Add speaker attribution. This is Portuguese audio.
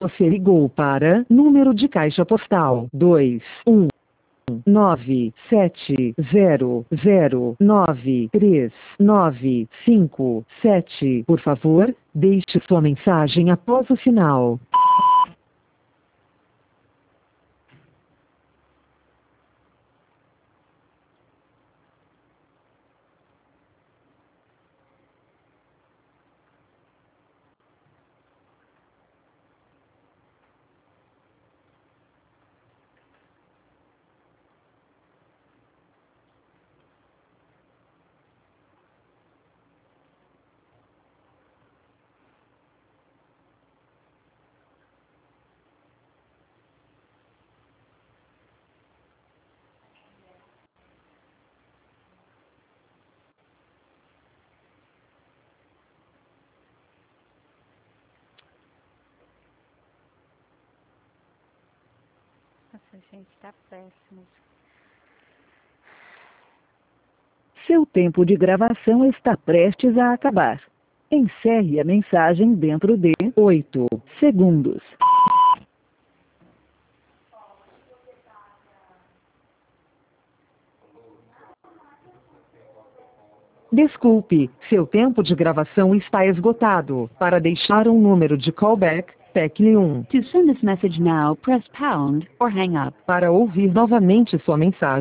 Speaker 1: Você ligou para número de caixa postal 21970093957. Por favor, deixe sua mensagem após o sinal.
Speaker 2: Nossa, gente, tá péssimo.
Speaker 1: Seu tempo de gravação está prestes a acabar. Encerre a mensagem dentro de 8 segundos. Desculpe, seu tempo de gravação está esgotado. Para deixar um número de callback, tecle 1.
Speaker 2: To send this message now, press pound or hang up.
Speaker 1: Para ouvir novamente sua mensagem,